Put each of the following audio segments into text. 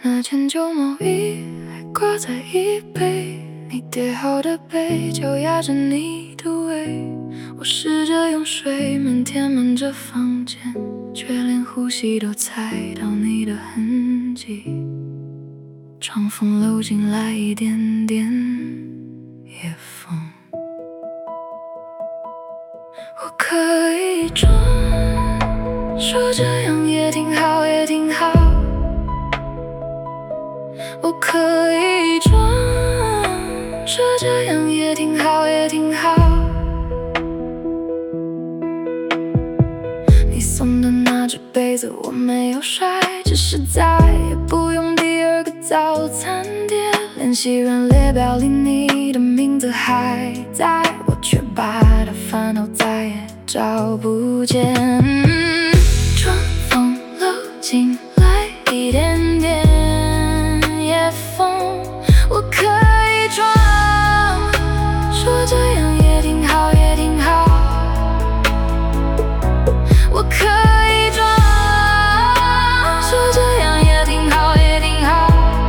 那件旧毛衣还挂在衣背，你叠好的被就压着你的胃。我试着用睡眠填满这房间，却连呼吸都踩到你的痕迹。窗缝漏进来一点点夜风，我可以装，说这样也挺好，也挺好。我可以装，说这样也挺好，也挺好。你送的那只被子我没有摔，只是再也不用第二个早餐店。联系人列表里你的名字还在，我却把它翻到再也找不见。窗缝漏进来一点点夜风，我可以装，说这样也挺好，也挺好。我可以装，说这样也挺好，也挺好。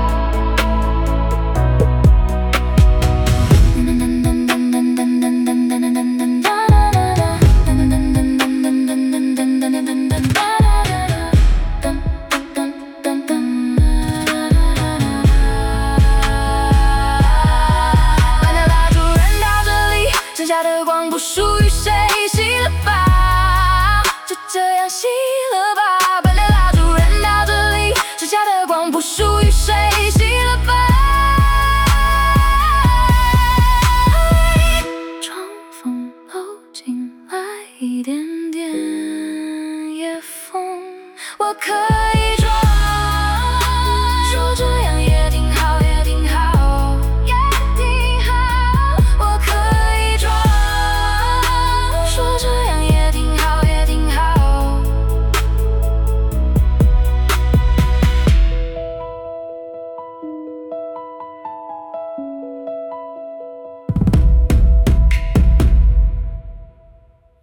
把那蜡烛燃到这里，剩下的光不属于谁，熄了吧，就这样熄了吧。把那蜡烛燃到这里，剩下的光不属于谁，熄了吧。窗缝漏进来一点点夜风，我可以